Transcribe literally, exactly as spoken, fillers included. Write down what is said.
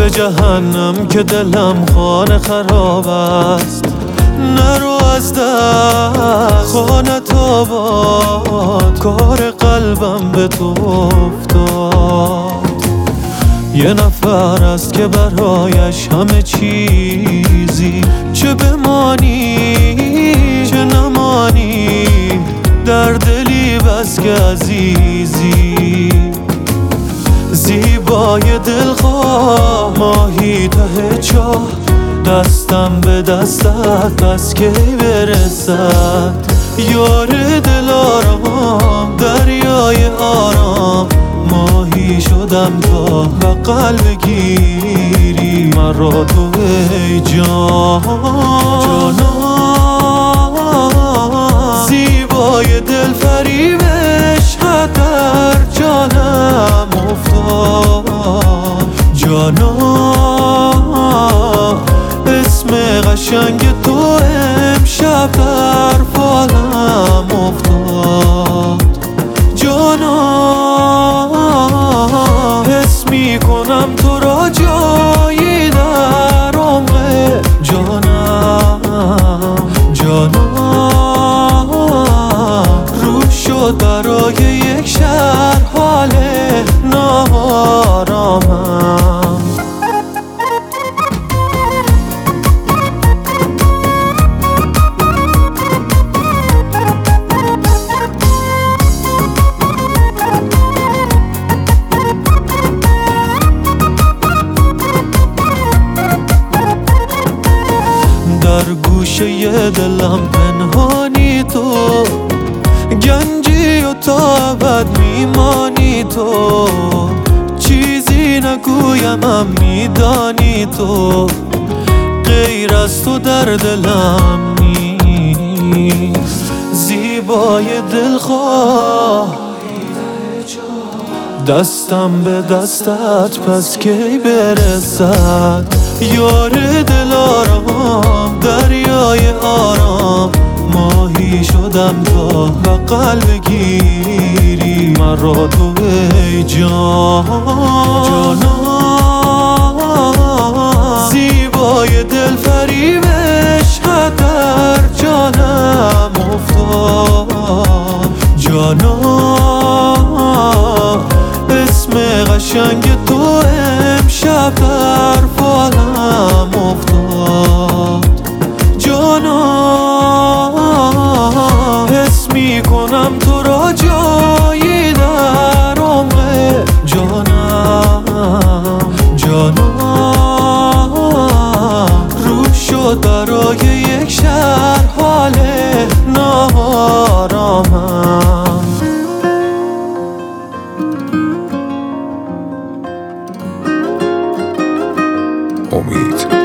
به جهنم که دلم خانه خراب است. نرو از در خانه آباد، کار قلبم به تو افتاد. یه نفر است که برایش همه چیزی، چه بمانی چه نمانی، در دلی بس که عزیزی. زیبای دلخواه ماهی ته چاه، دستم به دستت بس که برسد. یار دلارام دریای آرام، ماهی شدم تا بغل بگیری مرا تو ای جان. جانم زیبای دل فریبش در جانم افتاد. جانم اسم قشنگ تو امشب در فالم افتاد. جانم حس می کنم تو را جایی در عمق جانم. جانم روح شد برای یک شهر حال ناآرامم. در گوشه دلم پنهانی تو، گنجی و تا ابد میمانی تو. چیزی نگویم هم میدانی تو، غیر از تو در دلم نیست. زیبای دلخواه دستم به دستت پس کی برسد. یار دلارام دریای آرام، ماهی شدم تا بغل بگیری مرا تو ای جان. جانم زیبای دل فریبش در جانم افتاد. جانم اسم قشنگ تو امشب در فالم افتاد. جانم حس می کنم تو را جایی در عمق جانم. جانم روح شد برای یک شهر حال ناآرامم. امید